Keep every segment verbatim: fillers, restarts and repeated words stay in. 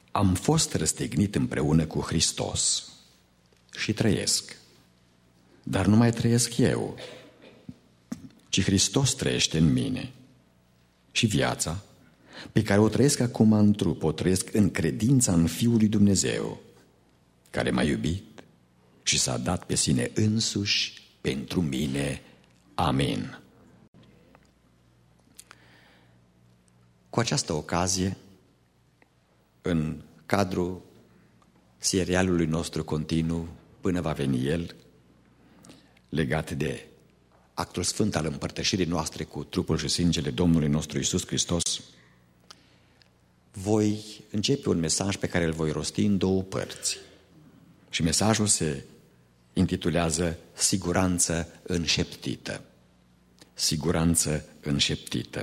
Am fost răstignit împreună cu Hristos și trăiesc. Dar nu mai trăiesc eu, ci Hristos trăiește în mine. Și viața pe care o trăiesc acum în trup, o trăiesc în credința în Fiul lui Dumnezeu, care m-a iubit și s-a dat pe sine însuși pentru mine. Amin. Cu această ocazie, în cadrul serialului nostru continuu, Până va veni El, legat de actul sfânt al împărtășirii noastre cu trupul și sângele Domnului nostru Iisus Hristos, voi începe un mesaj pe care îl voi rosti în două părți. Și mesajul se intitulează Siguranță înșeptită. Siguranță înșeptită.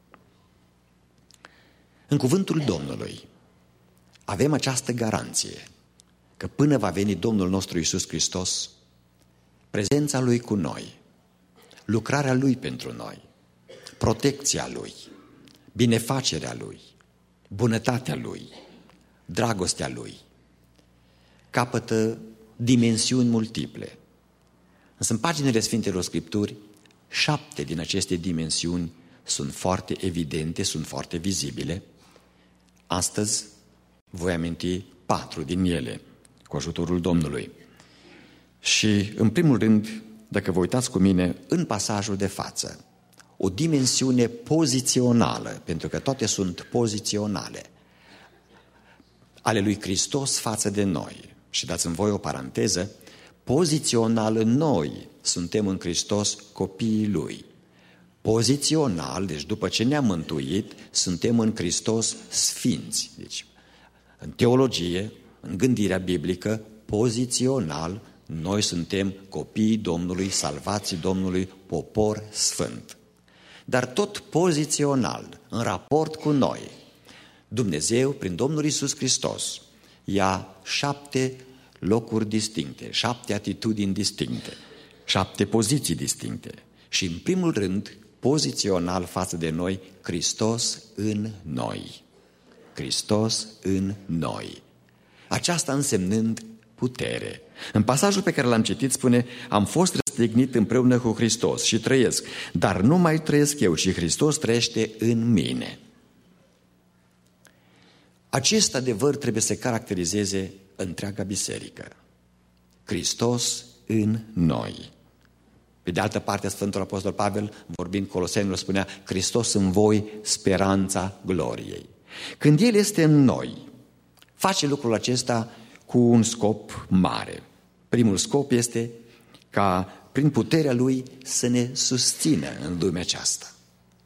În cuvântul Domnului avem această garanție că până va veni Domnul nostru Iisus Hristos, prezența Lui cu noi, lucrarea Lui pentru noi, protecția Lui, binefacerea Lui, bunătatea Lui, dragostea Lui, capătă dimensiuni multiple. Însă în paginile Sfintelor Scripturi, șapte din aceste dimensiuni sunt foarte evidente, sunt foarte vizibile. Astăzi voi aminti patru din ele, cu ajutorul Domnului. Și, în primul rând, dacă vă uitați cu mine în pasajul de față, o dimensiune pozițională, pentru că toate sunt poziționale, ale lui Hristos față de noi. Și dați-mi voi o paranteză, pozițional noi suntem în Hristos copiii Lui. Pozițional, deci după ce ne-am mântuit, suntem în Hristos sfinți. Deci, în teologie, în gândirea biblică, pozițional, noi suntem copiii Domnului, salvații Domnului, popor sfânt. Dar tot pozițional, în raport cu noi, Dumnezeu, prin Domnul Iisus Hristos, ia șapte locuri distincte, șapte atitudini distincte, șapte poziții distincte. Și în primul rând, pozițional față de noi, Hristos în noi. Hristos în noi. Aceasta însemnând putere. În pasajul pe care l-am citit spune: am fost răstignit împreună cu Hristos și trăiesc, dar nu mai trăiesc eu, ci Hristos trăiește în mine. Acest adevăr trebuie să caracterizeze întreaga biserică. Hristos în noi. Pe de altă parte, Sfântul Apostol Pavel, vorbind Colosenilor, spunea: Hristos în voi, speranța gloriei. Când El este în noi, face lucrul acesta cu un scop mare. Primul scop este ca prin puterea Lui să ne susțină în lumea aceasta.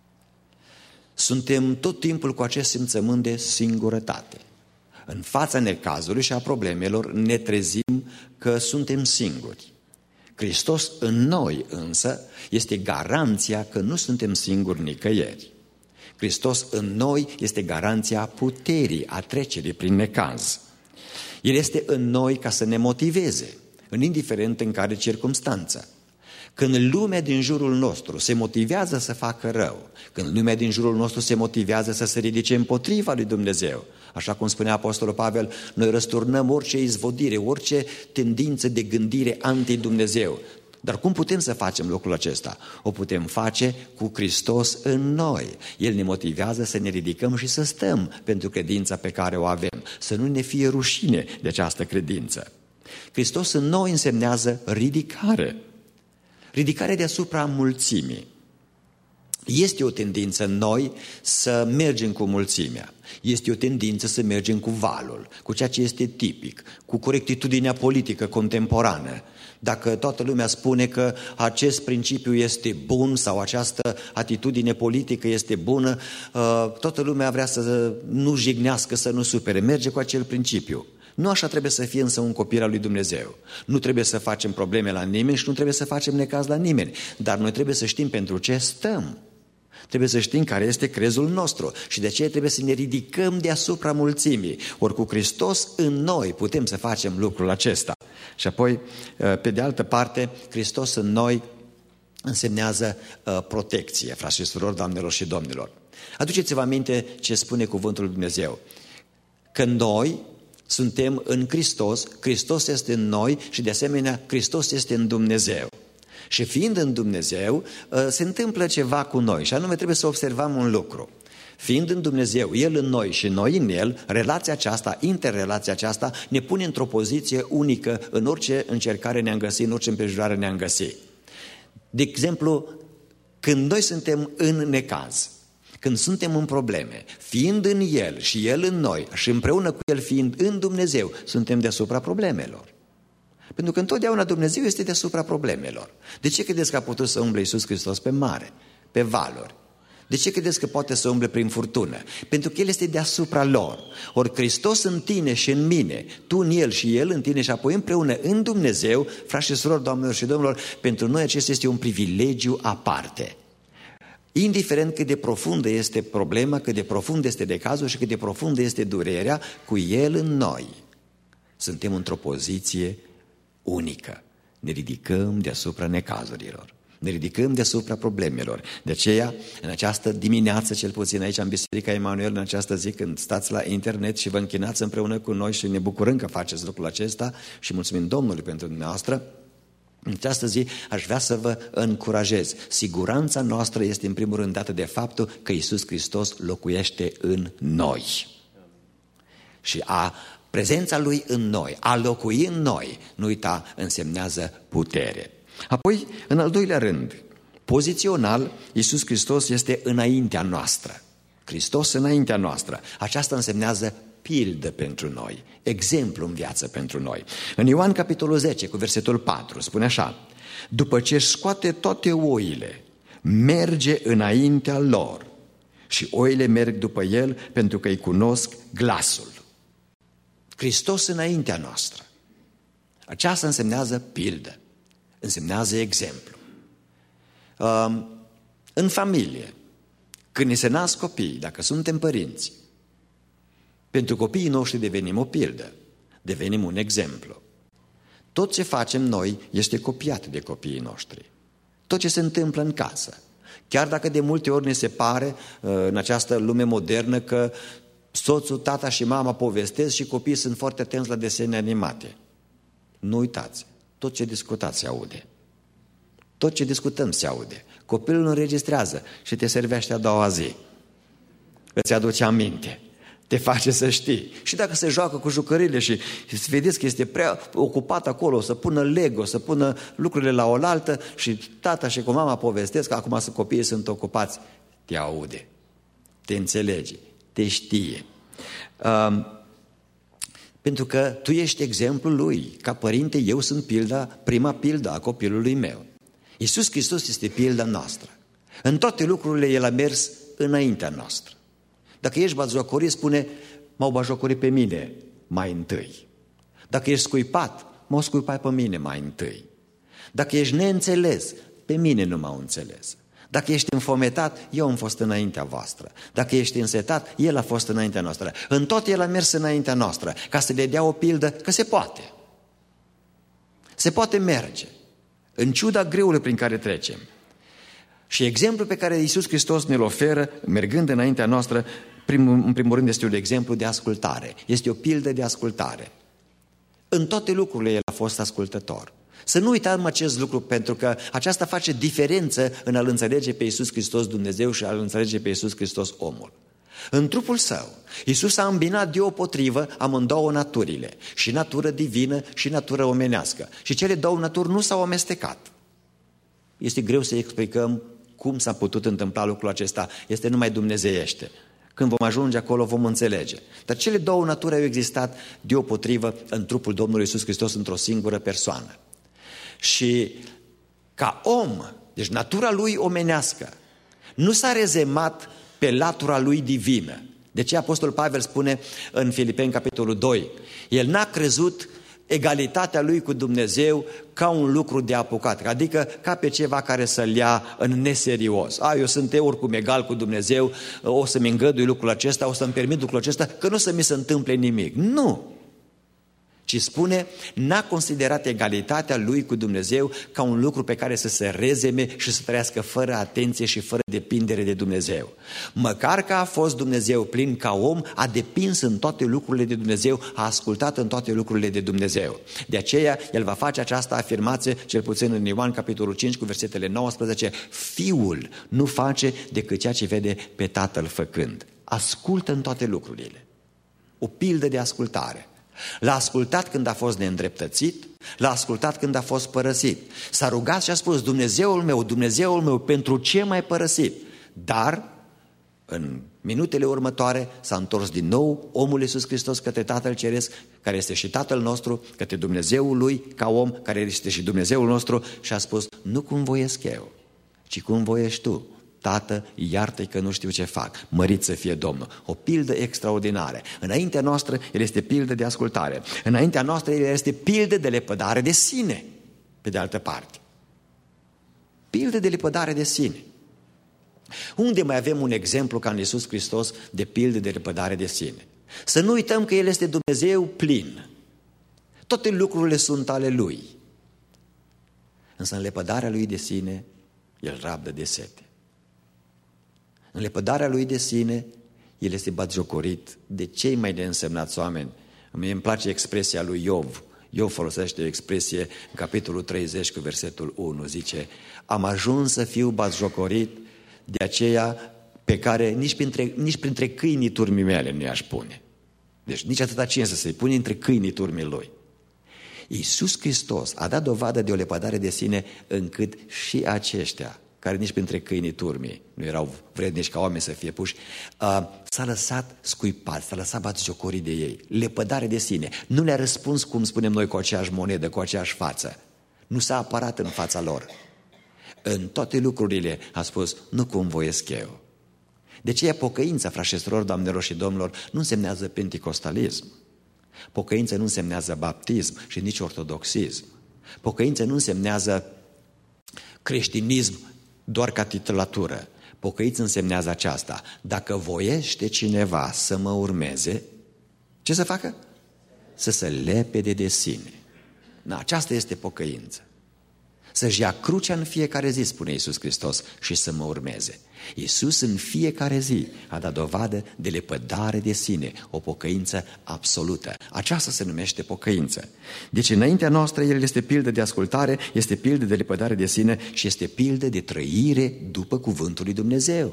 Suntem tot timpul cu acest simțământ de singurătate. În fața necazului și a problemelor ne trezim că suntem singuri. Hristos în noi însă este garanția că nu suntem singuri nicăieri. Hristos în noi este garanția puterii, a trecerii prin necaz. El este în noi ca să ne motiveze, în indiferent în care circumstanță. Când lumea din jurul nostru se motivează să facă rău, când lumea din jurul nostru se motivează să se ridice împotriva lui Dumnezeu, așa cum spunea Apostolul Pavel, noi răsturnăm orice izvodire, orice tendință de gândire anti-Dumnezeu. Dar cum putem să facem lucrul acesta? O putem face cu Hristos în noi. El ne motivează să ne ridicăm și să stăm pentru credința pe care o avem, să nu ne fie rușine de această credință. Hristos în noi însemnează ridicare. Ridicare deasupra mulțimii. Este o tendință în noi să mergem cu mulțimea. Este o tendință să mergem cu valul, cu ceea ce este tipic, cu corectitudinea politică contemporană. Dacă toată lumea spune că acest principiu este bun sau această atitudine politică este bună, toată lumea vrea să nu jignească, să nu supere, merge cu acel principiu. Nu așa trebuie să fie însă un copil al lui Dumnezeu. Nu trebuie să facem probleme la nimeni și nu trebuie să facem necaz la nimeni. Dar noi trebuie să știm pentru ce stăm. Trebuie să știm care este crezul nostru și de aceea trebuie să ne ridicăm deasupra mulțimii. Ori cu Hristos în noi putem să facem lucrul acesta. Și apoi, pe de altă parte, Hristos în noi însemnează protecție, frați și surori, doamnelor și domnilor. Aduceți-vă aminte ce spune cuvântul lui Dumnezeu. că noi suntem în Hristos, Hristos este în noi și de asemenea Hristos este în Dumnezeu. Și fiind în Dumnezeu, se întâmplă ceva cu noi și anume trebuie să observăm un lucru. Fiind în Dumnezeu, El în noi și noi în El, relația aceasta, interrelația aceasta ne pune într-o poziție unică în orice încercare ne-am găsit, în orice împrejurare ne-am găsit. De exemplu, când noi suntem în necaz, când suntem în probleme, fiind în El și El în noi și împreună cu El fiind în Dumnezeu, suntem deasupra problemelor. Pentru că întotdeauna Dumnezeu este deasupra problemelor. De ce credeți că a putut să umble Iisus Hristos pe mare, pe valuri? De ce credeți că poate să umble prin furtună? Pentru că El este deasupra lor. Ori Hristos în tine și în mine, tu în El și El în tine și apoi împreună în Dumnezeu, frați și surori, doamnelor și domnilor, pentru noi acesta este un privilegiu aparte. Indiferent cât de profundă este problema, cât de profund este decazul și cât de profundă este durerea, cu El în noi suntem într-o poziție unică. Ne ridicăm deasupra necazurilor. Ne ridicăm deasupra problemelor. De aceea, în această dimineață, cel puțin aici în Biserica Emanuel, în această zi, când stați la internet și vă închinați împreună cu noi și ne bucurăm că faceți lucrul acesta și mulțumim Domnului pentru dumneavoastră, în această zi aș vrea să vă încurajez. Siguranța noastră este în primul rând dată de faptul că Iisus Hristos locuiește în noi. Și a prezența Lui în noi, a locui în noi, nu uita, însemnează putere. Apoi, în al doilea rând, pozițional, Iisus Hristos este înaintea noastră. Hristos înaintea noastră. Aceasta însemnează pildă pentru noi, exemplu în viață pentru noi. În Ioan capitolul zece, cu versetul patru, spune așa: după ce își scoate toate oile, merge înaintea lor și oile merg după El pentru că îi cunosc glasul. Hristos înaintea noastră. Aceasta însemnează pildă. Însemnează exemplu. În familie, când ne se nasc copii, dacă suntem părinți, pentru copiii noștri devenim o pildă, devenim un exemplu. Tot ce facem noi este copiat de copiii noștri. Tot ce se întâmplă în casă. Chiar dacă de multe ori ne se pare în această lume modernă că soțul, tata și mama povestesc și copiii sunt foarte atenți la desene animate. Nu uitați, tot ce discutați se aude. Tot ce discutăm se aude. Copilul înregistrează și te servește a doua zi. Îți aduce aminte. Te face să știi. Și dacă se joacă cu jucările și vedeți că este prea ocupat acolo, să pună Lego, să pună lucrurile la oaltă și tata și cu mama povestesc că acum copiii sunt ocupați, te aude, te înțelege, te știe. Um, pentru că tu ești exemplul lui. Ca părinte, eu sunt pilda, prima pildă a copilului meu. Iisus Hristos este pilda noastră. În toate lucrurile El a mers înaintea noastră. Dacă ești batjocorit, spune: m-au batjocorit pe mine mai întâi. Dacă ești scuipat, m-au scuipat pe mine mai întâi. Dacă ești neînțeles, pe mine nu m-au înțeles. Dacă ești înfometat, eu am fost înaintea voastră. Dacă ești însetat, El a fost înaintea noastră. În tot El a mers înaintea noastră, ca să le dea o pildă că se poate. Se poate merge, în ciuda greului prin care trecem. Și exemplul pe care Iisus Hristos ne-l oferă, mergând înaintea noastră, primul, în primul rând este un exemplu de ascultare. Este o pildă de ascultare. În toate lucrurile El a fost ascultător. Să nu uităm acest lucru, pentru că aceasta face diferență în a-L înțelege pe Iisus Hristos Dumnezeu și a-L înțelege pe Iisus Hristos omul. În trupul Său, Iisus a îmbinat deopotrivă amândouă naturile, și natură divină și natură omenească. Și cele două naturi nu s-au amestecat. Este greu să explicăm cum s-a putut întâmpla lucrul acesta, este numai dumnezeiește. Când vom ajunge acolo vom înțelege. Dar cele două naturi au existat deopotrivă în trupul Domnului Iisus Hristos într-o singură persoană. Și ca om, deci natura Lui omenească, nu s-a rezemat pe latura Lui divină. De ce Apostol Pavel spune în Filipeni capitolul doi, el n-a crezut egalitatea Lui cu Dumnezeu ca un lucru de apucat, adică ca pe ceva care să-l ia în neserios. A, eu sunt eu oricum egal cu Dumnezeu, o să-mi îngădui lucrul acesta, o să-mi permit lucrul acesta, că nu să mi se întâmple nimic. Nu! ci spune, n-a considerat egalitatea lui cu Dumnezeu ca un lucru pe care să se rezeme și să trăiască fără atenție și fără depindere de Dumnezeu. Măcar că a fost Dumnezeu plin ca om, a depins în toate lucrurile de Dumnezeu, a ascultat în toate lucrurile de Dumnezeu. De aceea, el va face această afirmație, cel puțin în Ioan, capitolul cinci, cu versetele nouăsprezece, Fiul nu face decât ceea ce vede pe Tatăl făcând. Ascultă în toate lucrurile. O pildă de ascultare. L-a ascultat când a fost neîndreptățit, l-a ascultat când a fost părăsit. S-a rugat și a spus, Dumnezeul meu, Dumnezeul meu, pentru ce m-ai părăsit? Dar, în minutele următoare, s-a întors din nou omul Iisus Hristos către Tatăl Ceresc, care este și Tatăl nostru, către Dumnezeul lui ca om, care este și Dumnezeul nostru, și a spus, nu cum voiesc eu, ci cum voiești tu. Tată, iartă-i că nu știu ce fac, mărit să fie Domnul. O pildă extraordinară. Înaintea noastră, el este pildă de ascultare. Înaintea noastră, el este pildă de lepădare de sine, pe de altă parte. Pildă de lepădare de sine. Unde mai avem un exemplu ca în Iisus Hristos de pildă de lepădare de sine? Să nu uităm că El este Dumnezeu plin. Toate lucrurile sunt ale Lui. Însă în lepădarea Lui de sine, El rabdă de sete. În lepădarea Lui de sine, El este batjocorit de cei mai neînsemnați oameni. Mie îmi place expresia lui Iov. Iov folosește o expresie în capitolul treizeci cu versetul unu. Zice, am ajuns să fiu batjocorit de aceea pe care nici printre, nici printre câinii turmii mele nu i-aș pune. Deci nici atâta cinsă să-i pune între câinii turmii Lui. Iisus Hristos a dat dovadă de o lepădare de sine încât și aceștia, care nici printre câinii turmii nu erau vrednici ca oameni să fie puși, s-a lăsat scuipat, s-a lăsat batjocorit de ei. Lepădare de sine. Nu le-a răspuns, cum spunem noi, cu aceeași monedă, cu aceeași față. Nu s-a apărat în fața lor. În toate lucrurile a spus, nu cum voiesc eu. De aceea pocăința, frașestror, doamnelor și domnilor, nu însemnează penticostalism. Pocăința nu însemnează baptism și nici ortodoxism. Pocăința nu însemnează creștinism doar ca titulatură. Pocăința însemnează aceasta. Dacă voiește cineva să mă urmeze, ce să facă? Să se lepede de sine. Na, aceasta este pocăință. Să-și ia crucea în fiecare zi, spune Iisus Hristos, și să mă urmeze. Iisus în fiecare zi a dat dovadă de lepădare de sine, o pocăință absolută. Aceasta se numește pocăință. Deci înaintea noastră El este pildă de ascultare, este pildă de lepădare de sine și este pildă de trăire după cuvântul lui Dumnezeu.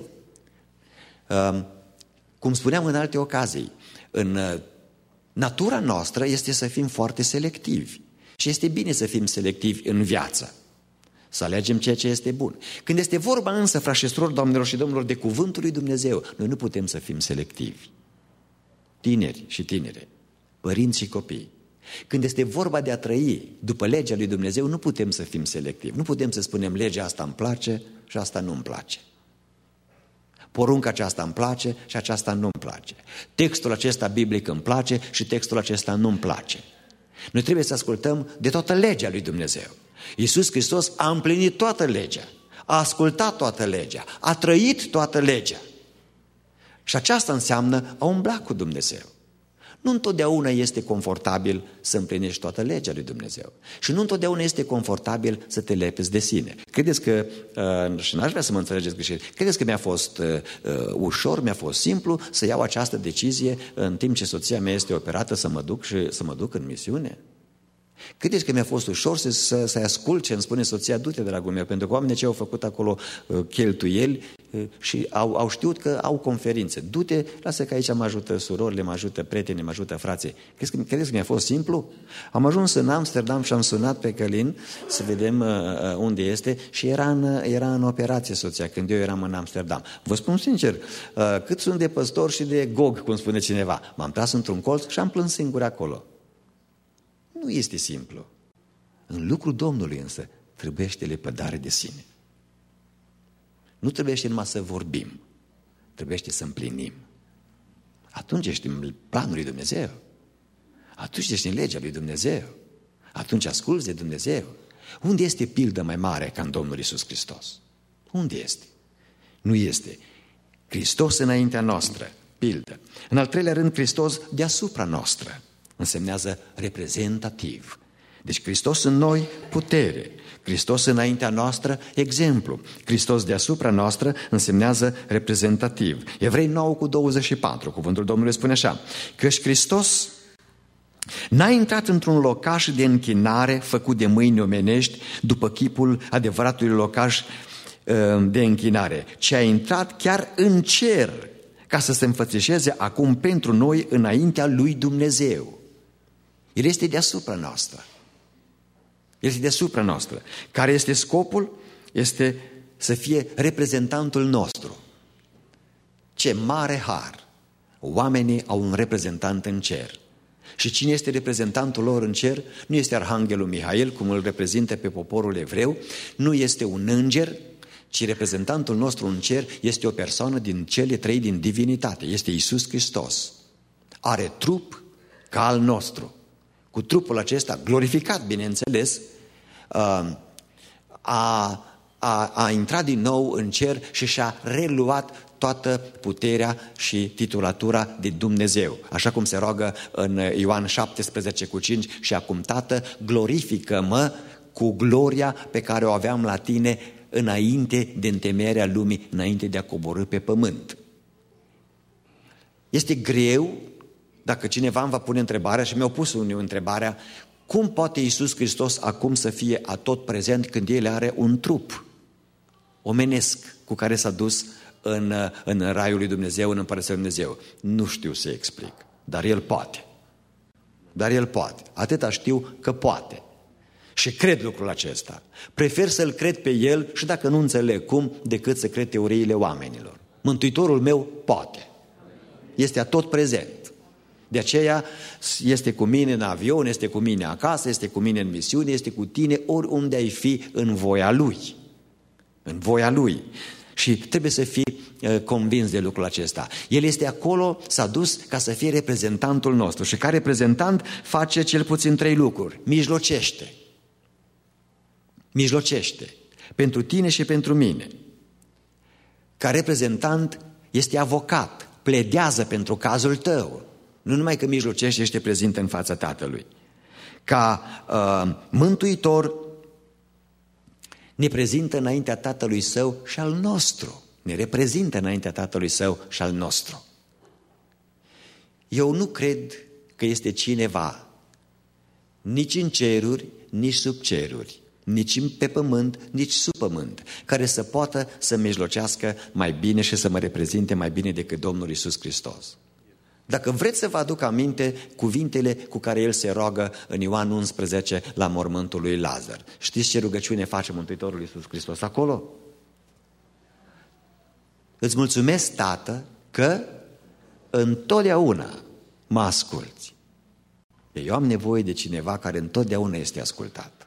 Cum spuneam în alte ocazii, în natura noastră este să fim foarte selectivi și este bine să fim selectivi în viață. Să alegem ceea ce este bun. Când este vorba însă, frașestror, doamnelor și domnilor, de cuvântul lui Dumnezeu, noi nu putem să fim selectivi. Tineri și tinere, părinți și copii. Când este vorba de a trăi după legea lui Dumnezeu, nu putem să fim selectivi. Nu putem să spunem legea asta îmi place și asta nu îmi place. Porunca aceasta îmi place și aceasta nu îmi place. Textul acesta biblic îmi place și textul acesta nu îmi place. Noi trebuie să ascultăm de toată legea lui Dumnezeu. Iisus Hristos a împlinit toată legea, a ascultat toată legea, a trăit toată legea. Și aceasta înseamnă a umbla cu Dumnezeu. Nu întotdeauna este confortabil să împlinești toată legea lui Dumnezeu. Și nu întotdeauna este confortabil să te lepezi de sine. Credeți că, uh, și n-aș vrea să mă înțelegeți greșit, credeți că mi-a fost uh, ușor, mi-a fost simplu să iau această decizie în timp ce soția mea este operată să mă duc și să mă duc în misiune? Credeți că mi-a fost ușor să, să, să-i ascult ce îmi spune soția, du-te, dragul meu, pentru că oamenii ce au făcut acolo uh, cheltuieli uh, și au, au știut că au conferințe. Du-te, lasă că aici mă ajută surorile, mă ajută prietenii, mă ajută frații. Credeți că, credeți că mi-a fost simplu? Am ajuns în Amsterdam și am sunat pe Călin să vedem uh, unde este și era în, era în operație soția când eu eram în Amsterdam. Vă spun sincer, uh, cât sunt de păstor și de gog, cum spune cineva. M-am tras într-un colț și am plâns singur acolo. Nu este simplu. În lucrul Domnului însă trebuiește lepădare de sine. Nu trebuiește numai să vorbim, trebuiește să împlinim. Atunci ești în planul lui Dumnezeu. Atunci ești în legea lui Dumnezeu. Atunci asculți de Dumnezeu. Unde este pildă mai mare ca în Domnul Iisus Hristos? Unde este? Nu este. Hristos înaintea noastră, pildă. În al treilea rând, Hristos deasupra noastră. însemnează reprezentativ. Deci Hristos în noi, putere. Hristos înaintea noastră, exemplu. Hristos deasupra noastră însemnează reprezentativ. Evrei nouă cu douăzeci și patru, cuvântul Domnului spune așa: căci Hristos n-a intrat într-un locaș de închinare făcut de mâini omenești după chipul adevăratului locaș de închinare, ci a intrat chiar în cer ca să se înfățișeze acum pentru noi înaintea lui Dumnezeu. El este deasupra noastră. El este deasupra noastră. Care este scopul? Este să fie reprezentantul nostru. Ce mare har! Oamenii au un reprezentant în cer. Și cine este reprezentantul lor în cer? Nu este Arhanghelul Mihail, cum îl reprezintă pe poporul evreu, nu este un înger, ci reprezentantul nostru în cer este o persoană din cele trei din divinitate. Este Iisus Hristos. Are trup ca al nostru. Cu trupul acesta, glorificat, bineînțeles, a, a, a intrat din nou în cer și și-a reluat toată puterea și titulatura de Dumnezeu. Așa cum se roagă în Ioan șaptesprezece cu cinci: și acum, Tată, glorifică-mă cu gloria pe care o aveam la tine înainte de întemeierea lumii, înainte de a coborî pe pământ. Este greu dacă cineva îmi va pune întrebarea, și mi-au pus unii întrebarea: cum poate Iisus Hristos acum să fie atot prezent când El are un trup omenesc cu care s-a dus în, în raiul lui Dumnezeu, în împărăția lui Dumnezeu? Nu știu să explic, dar El poate. Dar El poate. Atâta știu că poate. Și cred lucrul acesta. Prefer să-L cred pe El și dacă nu înțeleg cum, decât să cred teoriile oamenilor. Mântuitorul meu poate. Este atot prezent. De aceea este cu mine în avion, este cu mine acasă, este cu mine în misiune, este cu tine oriunde ai fi în voia Lui. În voia Lui. Și trebuie să fii uh, convins de lucrul acesta. El este acolo, s-a dus ca să fie reprezentantul nostru. Și ca reprezentant face cel puțin trei lucruri. Mijlocește. Mijlocește. Pentru tine și pentru mine. Ca reprezentant este avocat. Pledează pentru cazul tău. Nu numai că mijlocește, ești prezent în fața Tatălui. Ca uh, mântuitor ne prezintă înaintea Tatălui Său și al nostru. Ne reprezintă înaintea Tatălui Său și al nostru. Eu nu cred că este cineva nici în ceruri, nici sub ceruri, nici pe pământ, nici sub pământ, care să poată să mijlocească mai bine și să mă reprezinte mai bine decât Domnul Iisus Hristos. Dacă vreți să vă aduc aminte cuvintele cu care El se roagă în Ioan unsprezece la mormântul lui Lazar. Știți ce rugăciune face Mântuitorul Iisus Hristos acolo? Îți mulțumesc, Tată, că întotdeauna mă asculți. Eu am nevoie de cineva care întotdeauna este ascultat.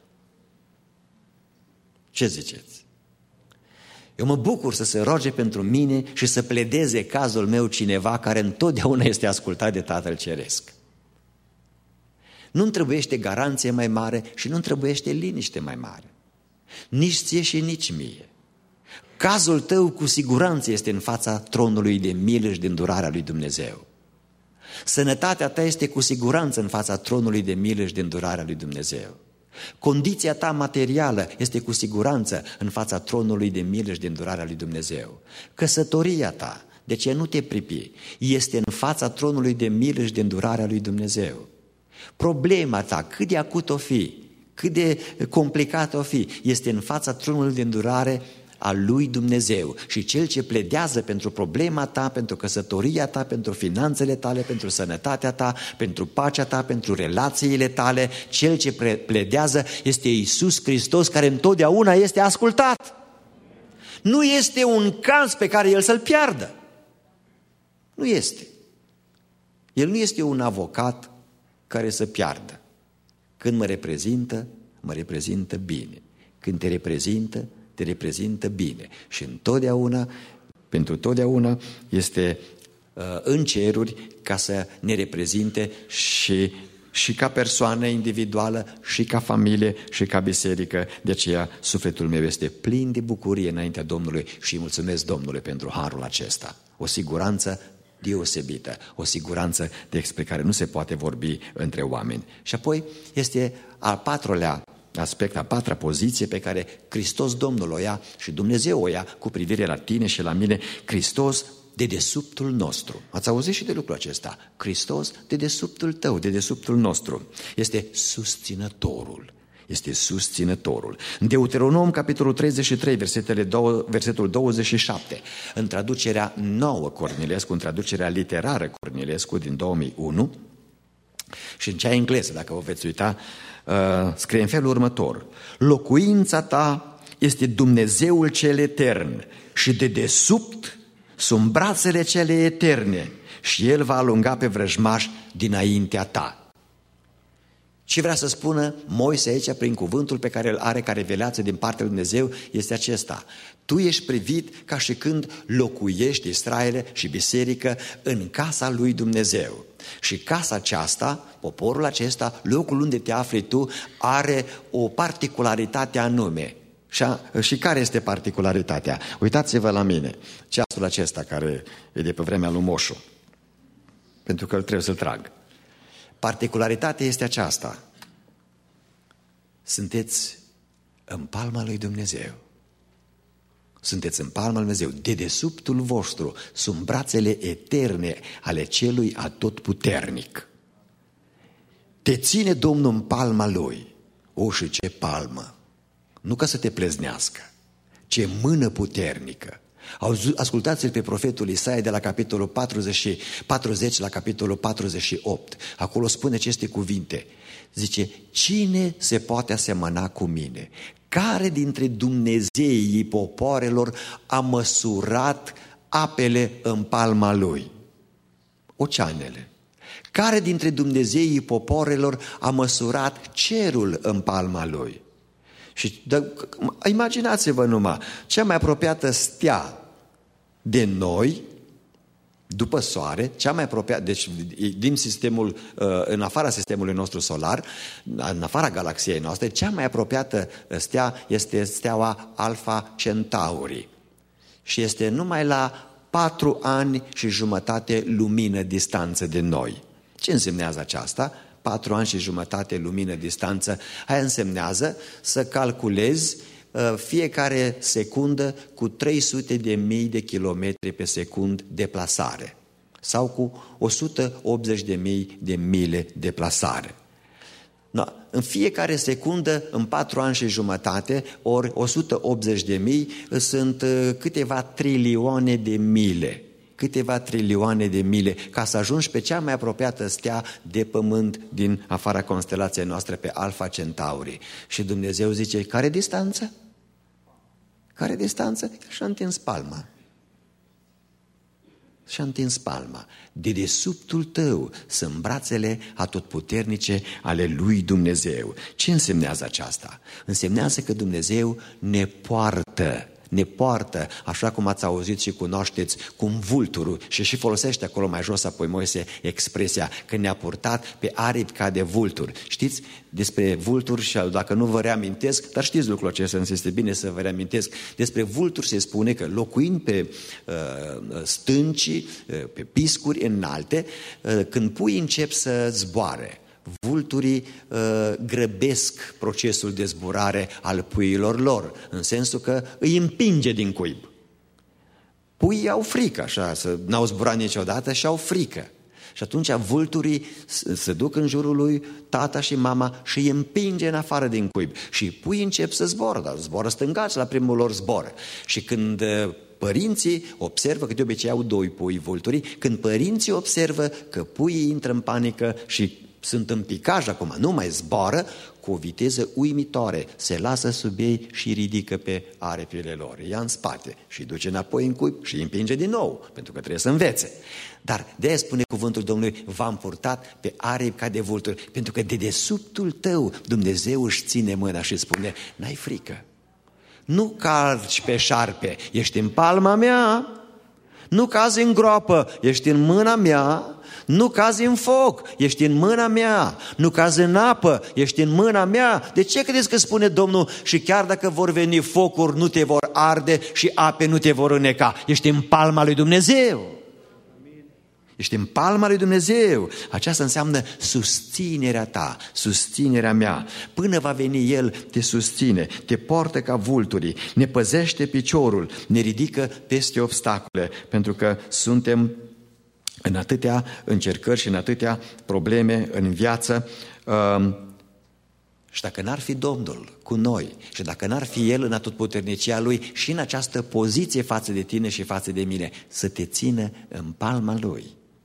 Ce ziceți? Eu mă bucur să se roage pentru mine și să pledeze cazul meu cineva care întotdeauna este ascultat de Tatăl Ceresc. Nu-mi trebuiește garanție mai mare și nu-mi trebuiește liniște mai mare. Nici ție și nici mie. Cazul tău cu siguranță este în fața tronului de milă și de îndurarea lui Dumnezeu. Sănătatea ta este cu siguranță în fața tronului de milă și de îndurarea lui Dumnezeu. Condiția ta materială este cu siguranță în fața tronului de milă și de îndurarea lui Dumnezeu. Căsătoria ta, de ce nu te pripi, este în fața tronului de milă și de îndurarea lui Dumnezeu. Problema ta, cât de acut o fi, cât de complicată o fi, este în fața tronului de îndurare al lui Dumnezeu. Și cel ce pledează pentru problema ta, pentru căsătoria ta, pentru finanțele tale, pentru sănătatea ta, pentru pacea ta, pentru relațiile tale, cel ce pledează este Iisus Hristos, care întotdeauna este ascultat. Nu este un caz pe care El să-l piardă. Nu este. El nu este un avocat care să piardă. Când mă reprezintă, mă reprezintă bine. Când te reprezintă, te reprezintă bine. Și întotdeauna, pentru totdeauna, este uh, în ceruri ca să ne reprezinte și, și ca persoană individuală, și ca familie, și ca biserică. De aceea sufletul meu este plin de bucurie înaintea Domnului și îi mulțumesc Domnului pentru harul acesta. O siguranță deosebită, o siguranță despre care nu se poate vorbi între oameni. Și apoi este al patrulea aspect, a patra poziție pe care Hristos Domnul o ia și Dumnezeu o ia cu privire la tine și la mine. Hristos de dedesubtul nostru. Ați auzit și de lucrul acesta? Hristos de dedesubtul tău, de dedesubtul nostru. Este susținătorul. Este susținătorul. În Deuteronom, capitolul treizeci și trei, versetele două, versetul douăzeci și șapte, în traducerea nouă Cornilescu, în traducerea literară Cornilescu din două mii unu, și în cea engleză, dacă vă veți uita, uh, scrie în felul următor: locuința ta este Dumnezeul cel etern și de desubt sunt brațele cele eterne și El va alunga pe vrăjmași dinaintea ta. Ce vrea să spună Moise aici prin cuvântul pe care îl are ca revelație din partea lui Dumnezeu este acesta: tu ești privit ca și când locuiești, Israele și biserică, în casa lui Dumnezeu. Și casa aceasta, poporul acesta, locul unde te afli tu, are o particularitate anume. Și, a, și care este particularitatea? Uitați-vă la mine, ceasul acesta care e de pe vremea lui Moșu, pentru că îl trebuie să-l trag. Particularitatea este aceasta: sunteți în palma lui Dumnezeu. Sunteți în palma lui Dumnezeu. Dedesubtul vostru sunt brațele eterne ale celui atotputernic. Te ține Domnul în palma lui. O, și ce palmă! Nu ca să te pleznească, ce mână puternică! Ascultați-l pe profetul Isaia de la capitolul patruzeci, patruzeci la capitolul patruzeci și opt. Acolo spune aceste cuvinte. Zice: cine se poate asemăna cu mine? Care dintre dumnezeii popoarelor a măsurat apele în palma lui? Oceanele. Care dintre dumnezeii popoarelor a măsurat cerul în palma lui? Și imaginați-vă numai, cea mai apropiată stea de noi, după soare, cea mai apropiată, deci din sistemul, în afara sistemului nostru solar, în afara galaxiei noastre, cea mai apropiată stea este steaua Alpha Centauri. Și este numai la patru ani și jumătate lumină distanță de noi. Ce însemnează aceasta? Patru ani și jumătate lumină distanță. Aia însemnează să calculezi fiecare secundă cu trei sute de mii de kilometri pe secund deplasare sau cu o sută optzeci de mii de mile deplasare. No, în fiecare secundă, în patru ani și jumătate, ori o sută optzeci de mii, sunt câteva trilioane de mile. Câteva trilioane de mile ca să ajungi pe cea mai apropiată stea de pământ din afara constelației noastre, pe Alpha Centauri. Și Dumnezeu zice: care distanță? Care distanță? Și-a întins palma. Și-a întins palma. Dedesubtul tău sunt brațele atotputernice ale lui Dumnezeu. Ce însemnează aceasta? Însemnează că Dumnezeu ne poartă. Ne poartă, așa cum ați auzit și cunoașteți, cum vulturul, și și folosește acolo mai jos apoi Moise expresia că ne-a purtat pe aripi ca de vulturi. Știți despre vulturi, și dacă nu vă reamintesc, dar știți lucrul acesta, însă este bine să vă reamintesc. Despre vulturi se spune că locuind pe uh, stânci, uh, pe piscuri înalte, uh, când pui încep să zboare, vulturii uh, grăbesc procesul de zburare al puiilor lor, în sensul că îi împinge din cuib. Puii au frică, așa, să n-au zburat niciodată și au frică. Și atunci vulturii se duc în jurul lui tata și mama și îi împinge în afară din cuib. Și puii încep să zboră, dar zboră stângați la primul lor zbor. Și când părinții observă, că de obicei au doi pui vulturii, când părinții observă că puii intră în panică și sunt în picaj acum, nu mai zboară, cu o viteză uimitoare se lasă sub ei și ridică pe aripile lor. Ia în spate și duce înapoi în cuib și îi împinge din nou, pentru că trebuie să învețe. Dar de-aia spune cuvântul Domnului: v-am purtat pe aripi ca de vulturi, pentru că de dedesubtul tău Dumnezeu își ține mâna și spune: n-ai frică, nu calci pe șarpe, ești în palma mea, nu cazi în groapă, ești în mâna mea. Nu cazi în foc, ești în mâna mea. Nu cazi în apă, ești în mâna mea. De ce credeți că spune Domnul: și chiar dacă vor veni focuri, nu te vor arde și ape nu te vor îneca? Ești în palma lui Dumnezeu. Ești în palma lui Dumnezeu. Aceasta înseamnă susținerea ta, susținerea mea. Până va veni El, te susține, te poartă ca vulturii, ne păzește piciorul, ne ridică peste obstacole, pentru că suntem în atâtea încercări și în atâtea probleme în viață. Și dacă n-ar fi Domnul cu noi și dacă n-ar fi El în atotputernicia Lui și în această poziție față de tine și față de mine, să te țină în palma Lui,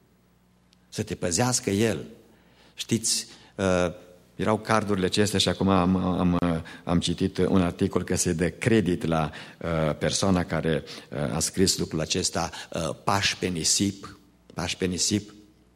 să te păzească El. Știți, uh, erau cardurile acestea și acum am, am, am citit un articol că se dă credit la uh, persoana care uh, a scris lucrul acesta, uh, pași pe nisip, pași pe nisip.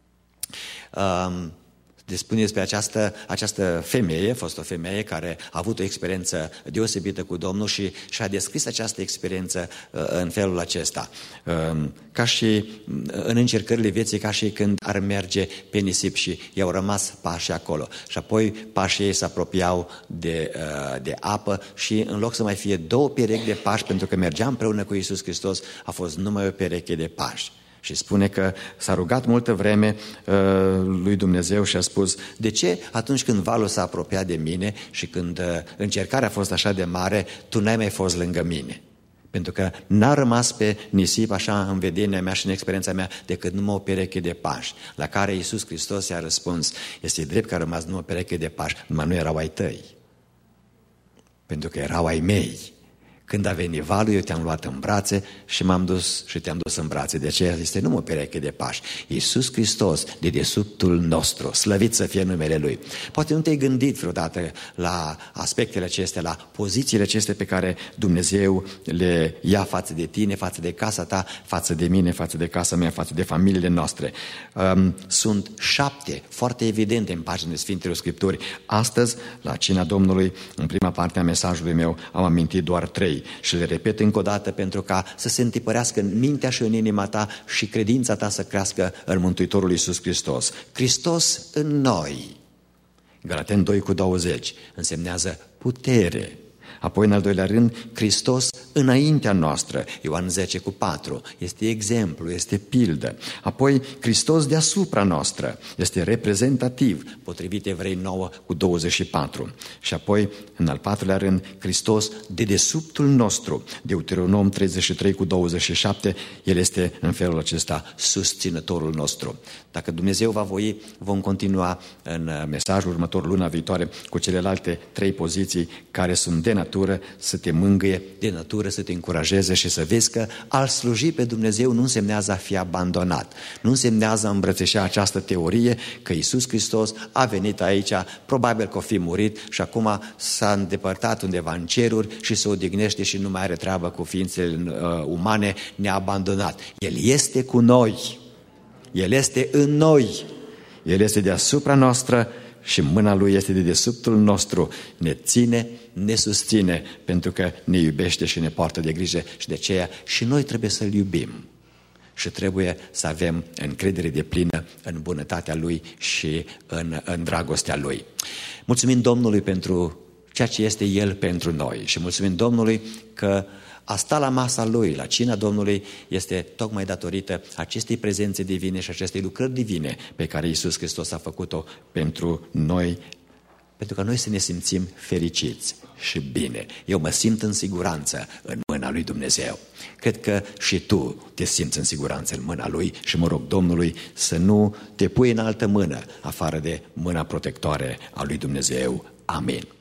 Uh, Spune despre această, această femeie, a fost o femeie care a avut o experiență deosebită cu Domnul și și-a descris această experiență uh, în felul acesta. Uh, ca și în încercările vieții, ca și când ar merge pe nisip și i-au rămas pași acolo. Și apoi pașii ei se apropiau de, uh, de apă și în loc să mai fie două perechi de pași, pentru că mergea împreună cu Iisus Hristos, a fost numai o pereche de pași. Și spune că s-a rugat multă vreme uh, lui Dumnezeu și a spus: de ce atunci când valul s-a apropiat de mine și când uh, încercarea a fost așa de mare, tu n-ai mai fost lângă mine? Pentru că n-a rămas pe nisip, așa în vedenia mea și în experiența mea, decât numai o pereche de pași. La care Iisus Hristos i-a răspuns: este drept că a rămas numai o pereche de pași, numai nu erau ai tăi, pentru că erau ai mei. Când a venit valul, eu te-am luat în brațe și m-am dus și te-am dus în brațe. De aceea este numai o pereche de pași. Iisus Hristos, de dedesubtul nostru, slăvit să fie numele Lui. Poate nu te-ai gândit vreodată la aspectele acestea, la pozițiile acestea pe care Dumnezeu le ia față de tine, față de casa ta, față de mine, față de casa mea, față de familiile noastre. Sunt șapte foarte evidente în paginile Sfintelor Scripturi. Astăzi, la cina Domnului, în prima parte a mesajului meu, am amintit doar trei. Și le repet încă o dată pentru ca să se întipărească în mintea și în inima ta și credința ta să crească în Mântuitorul Iisus Hristos. Hristos în noi. Galateni doi cu douăzeci însemnează putere. Apoi, în al doilea rând, Hristos înaintea noastră. Ioan zece cu patru. Este exemplu, este pildă. Apoi, Hristos deasupra noastră. Este reprezentativ, potrivit Evrei nouă cu douăzeci și patru. Și apoi, în al patrulea rând, Hristos dedesubtul nostru. Deuteronom treizeci și trei cu douăzeci și șapte. El este în felul acesta susținătorul nostru. Dacă Dumnezeu va voi, vom continua în mesajul următor, luna viitoare, cu celelalte trei poziții care sunt de natură să te mângâie, de natură să te încurajeze și să vezi că a sluji pe Dumnezeu nu însemnează a fi abandonat. Nu însemnează a îmbrățișa această teorie că Iisus Hristos a venit aici, probabil că o fi murit și acum s-a îndepărtat undeva în ceruri și se odihnește și nu mai are treabă cu ființele uh, umane, ne-a abandonat. El este cu noi. El este în noi. El este deasupra noastră și mâna Lui este de dedesubtul nostru. Ne ține, ne susține, pentru că ne iubește și ne poartă de grijă și de aceea și noi trebuie să-L iubim. Și trebuie să avem încredere deplină în bunătatea Lui și în, în dragostea Lui. Mulțumim Domnului pentru ceea ce este El pentru noi și mulțumim Domnului că a sta la masa Lui, la cina Domnului, este tocmai datorită acestei prezențe divine și acestei lucrări divine pe care Iisus Hristos a făcut-o pentru noi, pentru că noi să ne simțim fericiți și bine. Eu mă simt în siguranță în mâna lui Dumnezeu. Cred că și tu te simți în siguranță în mâna Lui și mă rog Domnului să nu te pui în altă mână afară de mâna protectoare a lui Dumnezeu. Amin.